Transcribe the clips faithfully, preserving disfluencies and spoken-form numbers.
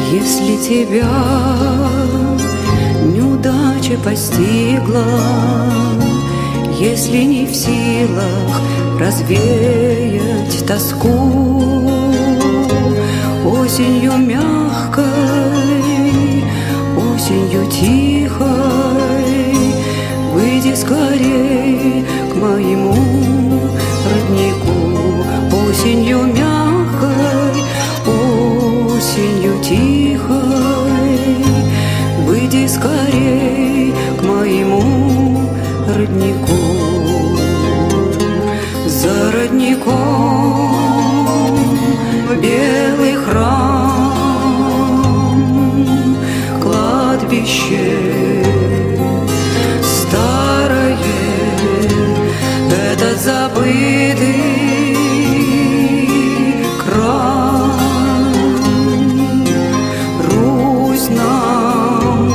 Если тебя неудача постигла, если не в силах развеять тоску, осенью мягкой, осенью тихой, выйди скорей к моему роднику. Осенью мягкой, осенью тихой, выйди скорей к моему роднику. За родником белый храм, кладбище старое, этот забытый край. Русь нам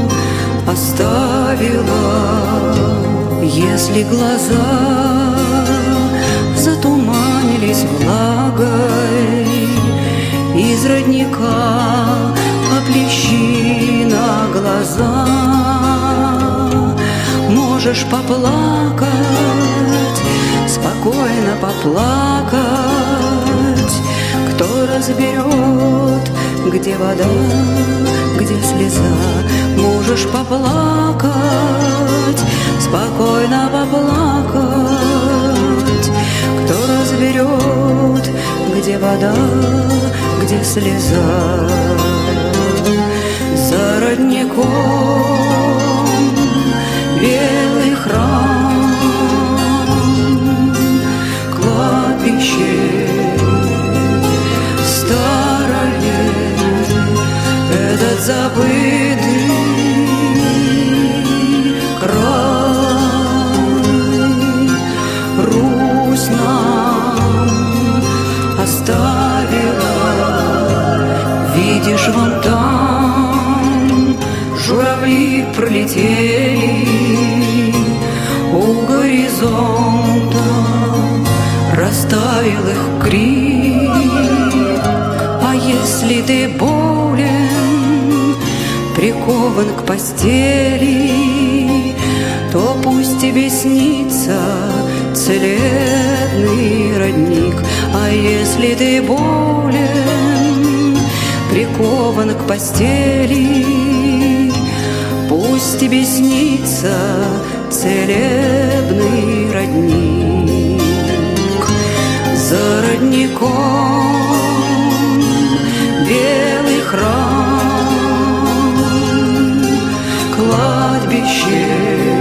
оставила, если глаза затуманились влагой, из родника поплещи на глаза. Можешь поплакать, спокойно поплакать. Кто разберет, где вода, где слеза? Можешь поплакать, спокойно поплакать. Кто разберет, где вода, где слеза? За родником белый храм, кладбище старое, этот забытый край. Русь нам оставила, видишь, вон там журавли пролетели, у горизонта растаял их крик. А если ты болен, прикован к постели, то пусть тебе снится целебный родник. А если ты болен, прикован к постели, пусть тебе снится целебный родник. За родником белый храм, кладбище